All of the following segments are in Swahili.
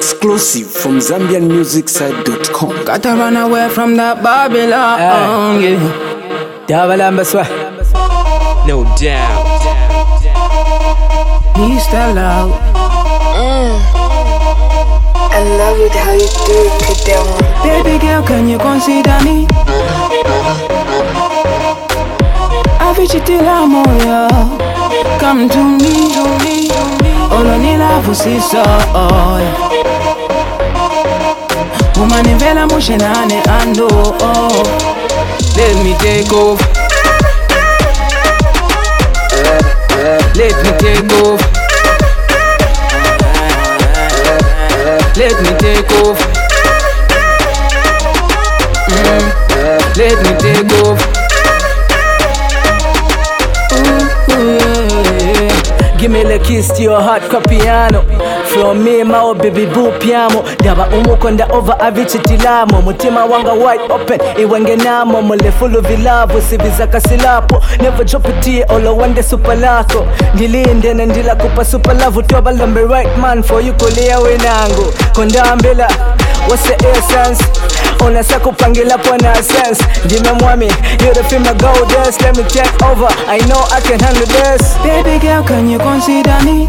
Exclusive from ZambianMusicSite.com. Gotta run away from that Babylon. Yeah. Devil and Baswa. No doubt. He's still out. I love it how you do it, Kadema. Baby girl, can you consider me? Avichitila moyo, come to me. Olonila fusisa, umanivela mushenane ando. Let me take off. Let me take off. Let me take off. Let me take off. Give me the keys to your heart, piano. From me, my baby boo piano. Daba umukonda over avichitilamo. Mutima wanga wide open, iwenge namo. Mole full of love, usiviza kasilapo. Never drop it here, all I want the super lako. Nilinde na ndila kupa super love. Utoba lambe right man, for you kulia wenango. Konda ambela, what's the essence? Unasa kupangila kwa na sense. Jime mwami, you're the film goddess. Let me take over, I know I can handle this. Baby girl, can you consider me?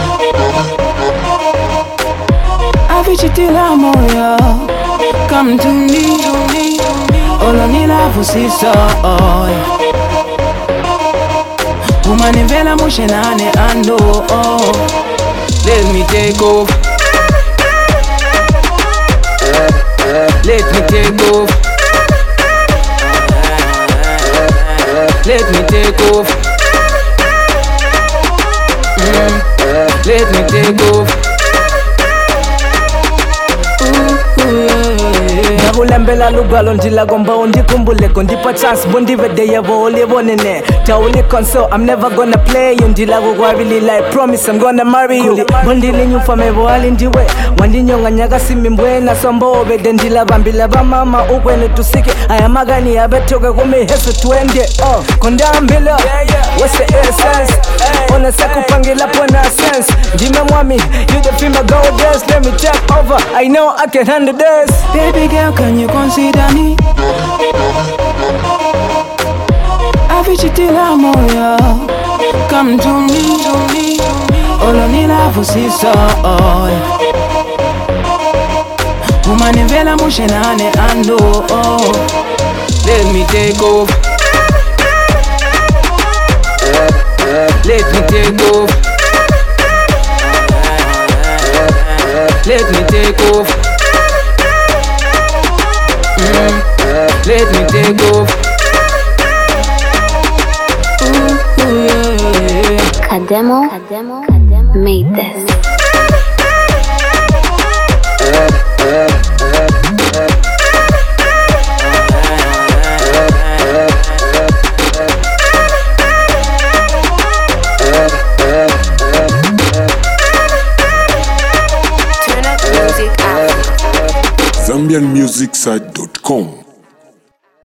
Avichitila moyo, come to me. Olonila fusisa, umanivela mushenane ando. Let me take off. Let me take off. Let me take off. Let me take off. Ulembela lugalo ndila gomba undikumbuleko ndipa chance bondi vede yavo ole bonene tauli console I'm never gonna play you ndila gugwa really like promise I'm gonna marry you bondi linyufa mevo ali ndiwe wandinyonga nyaga simimbwena sombo obede ndila bambila ba mama ukwene tusike ayamagani abetoke kumi heso twende kondambila what's the essence ona saku pangila pona sense jime mwami you the film goddess let me take over I know I can handle this baby girl can you consider me? Avichitila moyo, come to me. Olonila fusisa, umanivela mushenane ando. Let me take off. Let me take off. Let me take off. Let me take off. Kademo made this. ZambianMusicSite.com.